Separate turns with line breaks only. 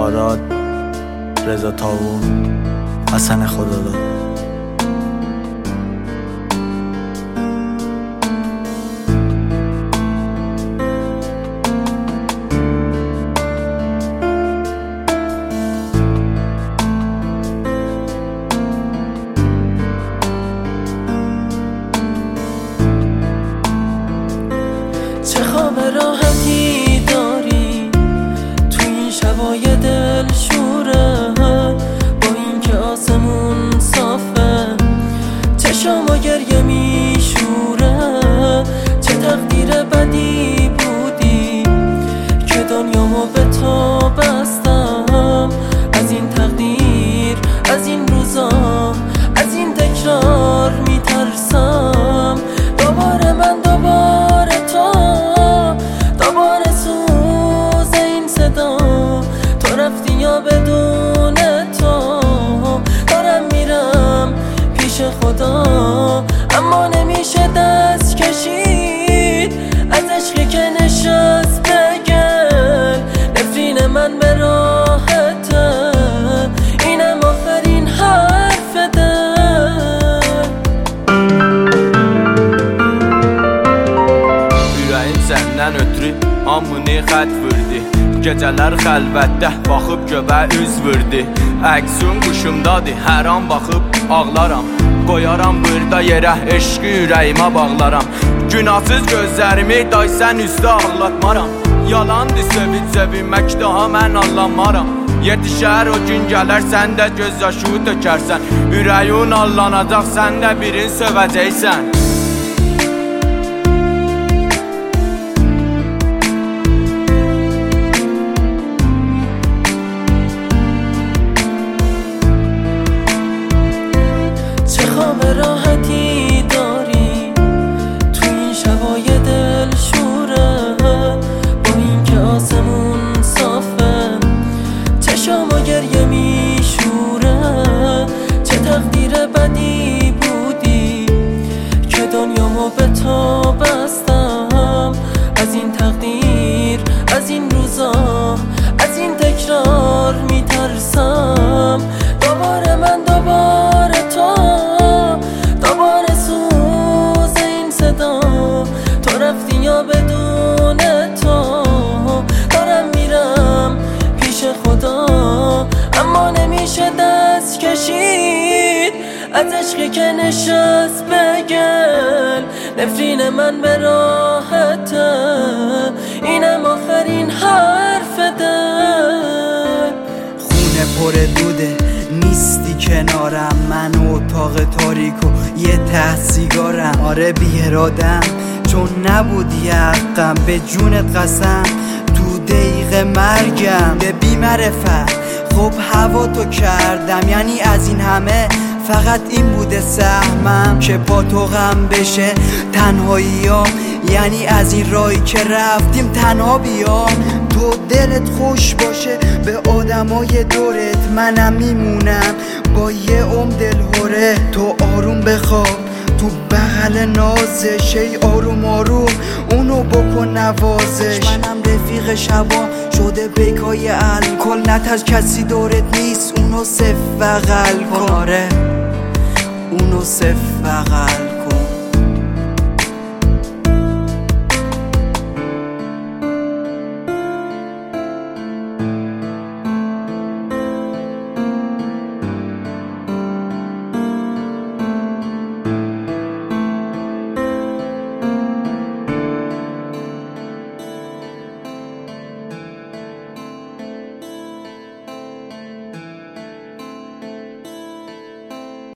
آراد، رضا تاون، حسن خداداد.
چه خواب راحتی داری تو این شبای دلشوره، با اینکه آسمون صافه چشام و گریه میشوره. چه تقدیر بدی بودی که دنیامو به تو بستم. از این تقدیر، از این روزا، از این تکرار میترسم. دوباره من، دوباره تو، دوباره سوز این صدا. تو رفتی یا بدون تو دارم میرم پیش خدا، اما نمیشه دست کشید از عشقی که نشست به گل. نفرین من به راحته، اینم آخرین حرف دل.
Ürəyim səndən ötürü hamını xət vurdu. Gecələr xəlvətdə baxıb göbə üz vurdu. Əksun quşumdadır, hər an baxıb ağlaram. Qoyaram burada yerə, eşqi ürəyimə bağlaram. Günahsız gözlərimi day sən üstə ağlatmaram. Yalandır sevinmək daha mən anlamaram. Yetişər o gün gələr, sən də göz yaşı tökərsən. Ürəyin allanacaq, sən də birin sövəcəksən.
راحتی داری تو این شبای دلشوره، با اینکه آسمون صافه چشام و گریه میشوره. چه تقدیر بدی بودی که دنیامو به تو بستم. از این تقدیر، از این روزا، از این تکرار میترسم. دوباره من، دوباره تو، دوباره سوز این صدا. تو رفتی یا بدون تو دارم میرم پیش خدا، اما نمیشه دست کشید از عشقی که نشست به گل. نفرین من به راحته، اینم آخرین حرف دل.
خونه پر دوده نیستی کنارم، من و اتاق تاریک و یه ته سیگارم. آره بی ارادم چون نبودی حقم، به جونت قسم تو دقیقه مرگم. به بی معرفت خب هوا تو کردم، یعنی از این همه فقط این بوده سهمم که با تو غم بشه تنهاییام. یعنی از این راهی که رفتیم تنها بیام. تو دلت خوش باشه به آدمای دورت، منم میمونم با یه دلهوره. تو آروم بخواب تو بغل نازش، ای آروم آروم اونو بکن نوازش. منم رفیق شبا شده بیکای الکل، نترس کسی دورت نیست، اونو صف بغل کن. آره اونو صف بغل